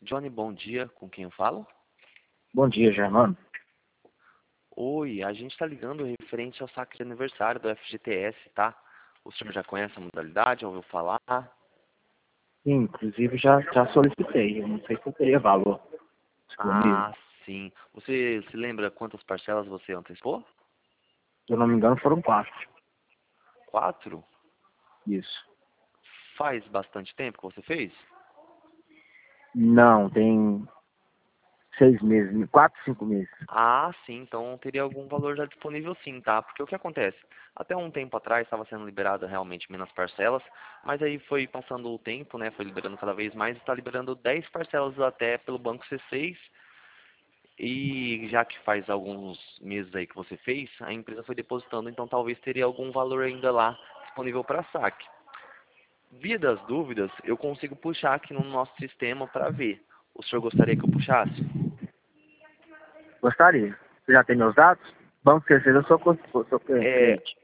Johnny, bom dia. Com quem eu falo? Bom dia, Germano. Oi, a gente está ligando referente ao saque de aniversário do FGTS, tá? O senhor já conhece a modalidade, já ouviu falar? Sim, inclusive já solicitei. Eu não sei se eu teria valor disponível. Ah, sim. Você se lembra quantas parcelas você antecipou? Se eu não me engano, foram 4. 4? Isso. Faz bastante tempo que você fez? Não, tem 6 meses, 4, 5 meses. Ah, sim, então teria algum valor já disponível sim, tá? Porque o que acontece? Até um tempo atrás estava sendo liberado realmente menos parcelas, mas aí foi passando o tempo, né? Foi liberando cada vez mais, está liberando 10 parcelas até pelo Banco C6. E já que faz alguns meses aí que você fez, a empresa foi depositando, então talvez teria algum valor ainda lá disponível para saque. Via das dúvidas, eu consigo puxar aqui no nosso sistema para ver. O senhor gostaria que eu puxasse? Gostaria. Você já tem meus dados? Banco Terceiro, eu sou É, cliente.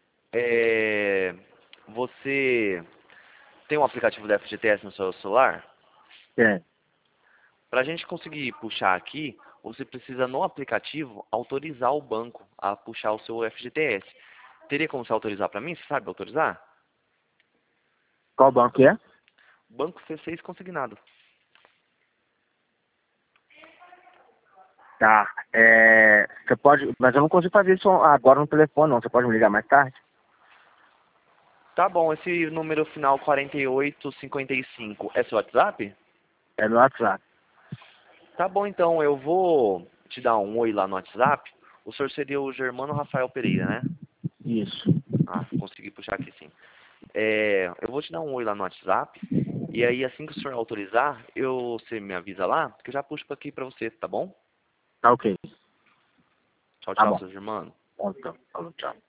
você tem um aplicativo da FGTS no seu celular? Tem. Para a gente conseguir puxar aqui, você precisa no aplicativo autorizar o banco a puxar o seu FGTS. Teria como você autorizar para mim? Você sabe autorizar? Qual banco é? Banco C6 consignado. Tá. Você pode, mas eu não consigo fazer isso agora no telefone, não. Você pode me ligar mais tarde? Tá bom, esse número final 4855 é seu WhatsApp? É no WhatsApp. Tá bom, então eu vou te dar um oi lá no WhatsApp. O senhor seria o Germano Rafael Pereira, né? Isso. Ah, consegui puxar aqui sim. Eu vou te dar um oi lá no WhatsApp. E aí, assim que o senhor autorizar, você me avisa lá, que eu já puxo aqui pra você, tá bom? Tá ok. Tchau, Tá tchau, bom. seu Germano. Então, falou, tchau.